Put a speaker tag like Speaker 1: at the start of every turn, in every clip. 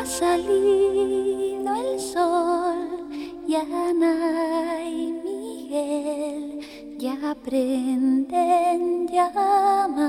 Speaker 1: salido el sol y Ana y Miguel ya prenden llama.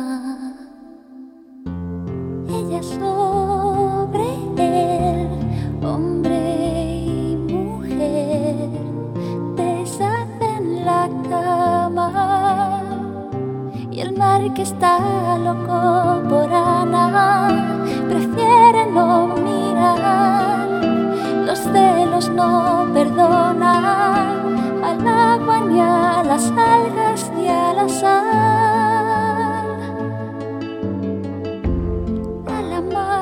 Speaker 1: Ella sobre él, hombre y mujer, deshacen la cama. Y el mar, que está loco por Ana, prefiere no mirar. Los celos no perdonan al agua, ni a las algas, ni a la sal. Al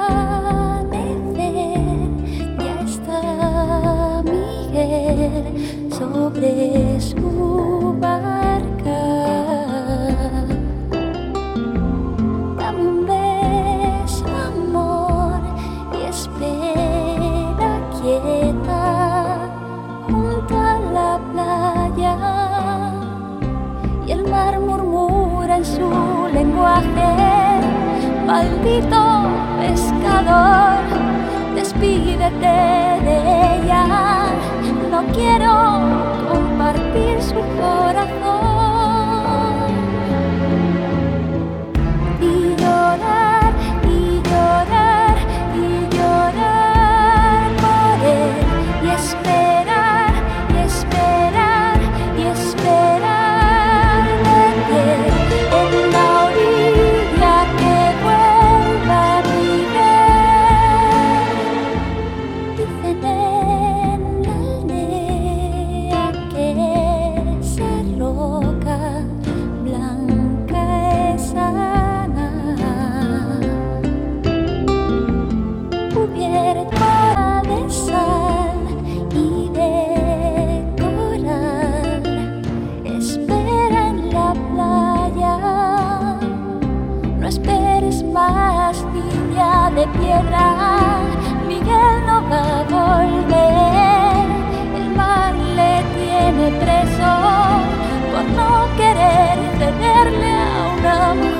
Speaker 1: amanecer ya está Miguel sobre su barca. Dame un beso, amor, y espera quieta junto a la playa. Y el mar murmura en su lenguaje: maldito pescador, despídete de ella. No quiero compartir su corazón. Y llorar, y llorar, y llorar por él. Y esperar, y esperar, y esperar de que en la orilla que vuelva Miguel. Dicen en la aldea que esa roca blanca es Ana, cubierta de sal y de coral. Espera en la playa, no esperes más, niña de piedra. Miguel no va a volver, el mar le tiene preso por no querer cederle a una mujer.